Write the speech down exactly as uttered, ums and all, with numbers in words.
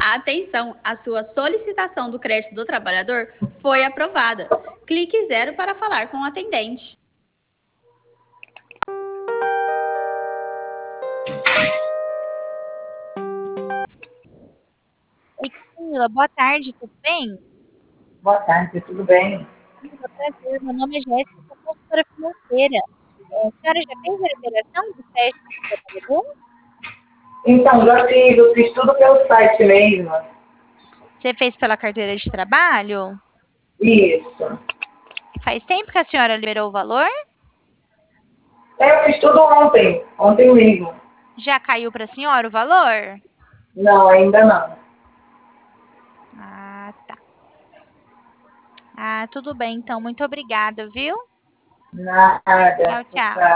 Atenção, a sua solicitação do crédito do trabalhador foi aprovada. Clique zero para falar com o atendente. Oi, Camila, boa tarde, tudo bem? Boa tarde, tudo bem? Camila, prazer, meu nome é Jéssica, sou consultora financeira. É, a senhora já fez a liberação do crédito do trabalhador? Então, já fiz, eu fiz tudo pelo site mesmo. Você fez pela carteira de trabalho? Isso. Faz tempo que a senhora liberou o valor? É, eu fiz tudo ontem, ontem mesmo. Já caiu para a senhora o valor? Não, ainda não. Ah, tá. Ah, tudo bem, então. Muito obrigada, viu? Nada. Tchau, tchau. Tchau.